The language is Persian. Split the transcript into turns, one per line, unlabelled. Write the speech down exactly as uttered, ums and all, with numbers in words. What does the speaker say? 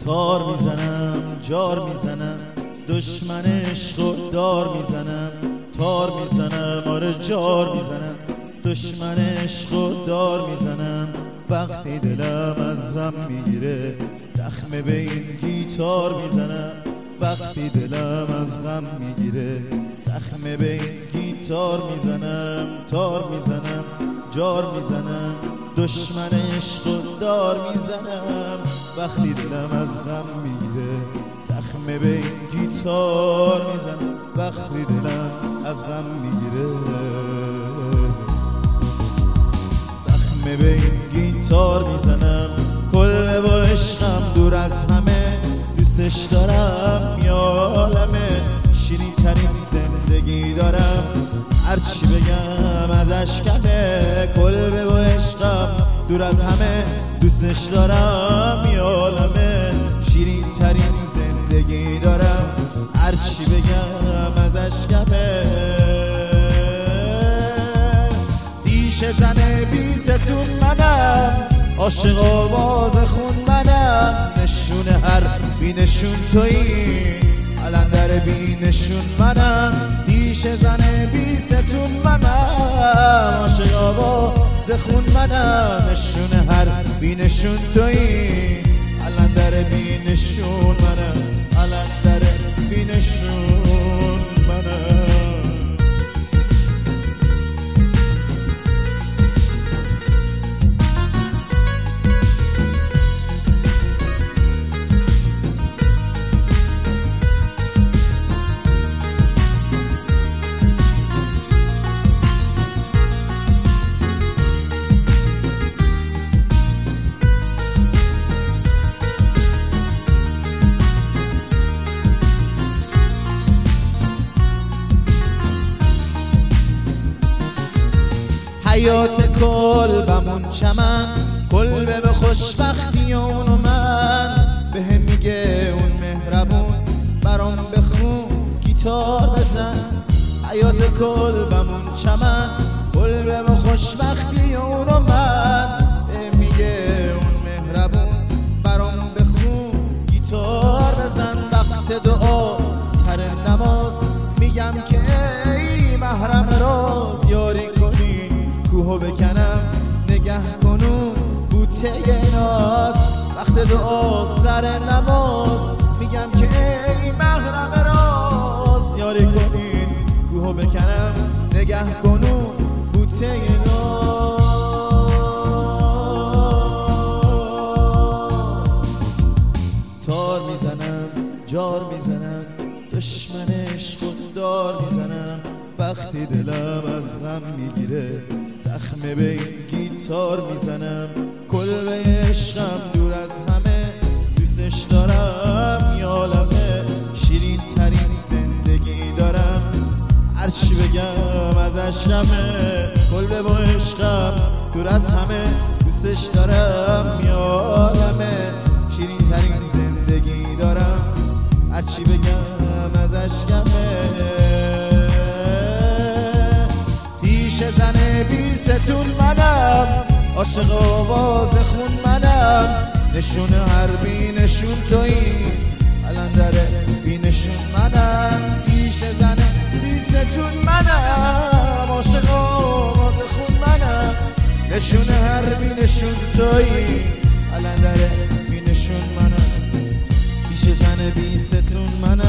تار میزنم جار میزنم دشمن عشق و دار میزنم تار میزنم آره جار میزنم دشمن عشق و دار میزنم وقتی دلم از غم میگیره زخم به این گیتار میزنم وقتی دلم از غم میگیره زخم به این گیتار میزنم تار میزنم جار میزنم دشمن عشق و دار میزنم وقتی دلم از غم میگیره زخم به این گیتار میزنم وقتی دلم از غم میگیره زخم به این گیتار میزنم کل با عشقم دور از همه دوستش دارم یا عالمه شیرین ترین زندگی دارم هرچی بگم ازش کمه کل با عشقم دور از همه دوستش دارم یا عالمه شیرین ترین زندگی دارم هرچی بگم ازش کمه دیشه زنه بی ستون منم عاشق آواز خون منم نشون هر بی نشون تویی علندر بی نشون منم دیشه زنه بی ستون منم عاشق آواز خون منم نشون هر بی نشون تویی علندر بی نشون منم علندر بی نشون منم حیات کلبمون چمن کلبه به خوشبختی اونو من به هم میگه اون مهربون برام بخون گیتار بزن حیات کلبمون چمن کلبه به خوشبختی اونو من به هم میگه اون مهربون برام بخون گیتار بزن وقت دعا سر نماز میگم که ای محرم راز یاری کنی کوهو بکنم نگه کنون بوته ناز وقت دعا سر نماز میگم که ای محرم راز یاری کنین کوهو بکنم نگه کنون بوته ناز تار میزنم جار میزنم دشمن عشق و دار میزنم وقتی دلم از غم میگیره زخم به این گیتار میزنم کل عشقم دور از همه دوستش دارم یا عالمه شیرین ترین زندگی دارم هرچی بگم ازش غمه کل با عشقم دور از همه دوستش دارم یا عالمه شیرین ترین زندگی دارم هرچی بگم ازش غمه دیشه زنه بی ستون منم عاشق آواز خون منم نشون هر بی نشون تویی علندر بی نشون منم دیشه زنه بی ستون منم عاشق آواز خون منم نشون هر بی نشون تویی علندر بی نشون منم دیشه زنه بی ستون منم